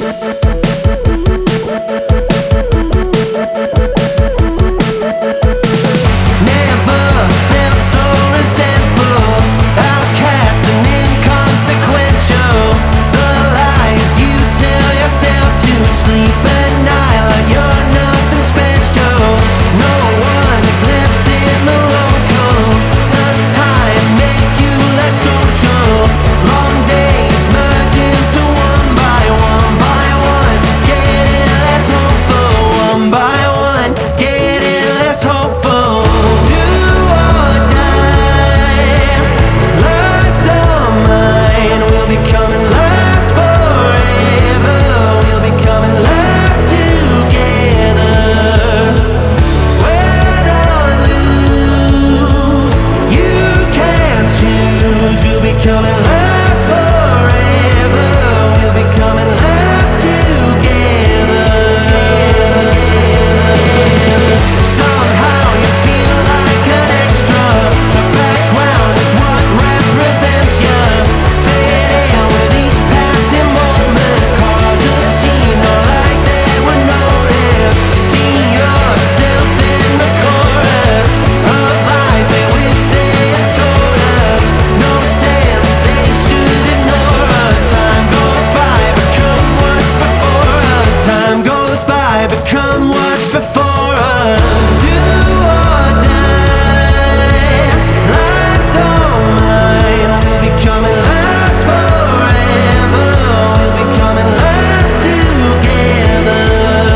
Become what's before us. Do or die, life don't mind. We'll be coming last forever. We'll be coming last together.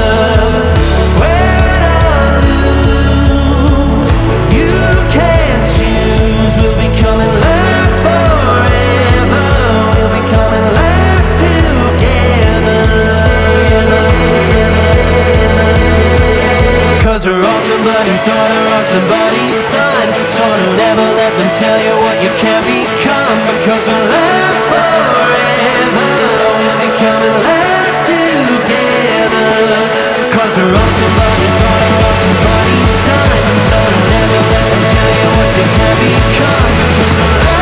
Win or lose, you can't choose. We'll be coming last forever. We'll be coming last together. 'Cause we're all somebody's daughter or somebody's son. So don't ever let them tell you what you can't become. Because we'll last forever. We'll be coming last together. 'Cause we're all somebody's daughter or somebody's son. So don't ever let them tell you what you can't become. Because we'll last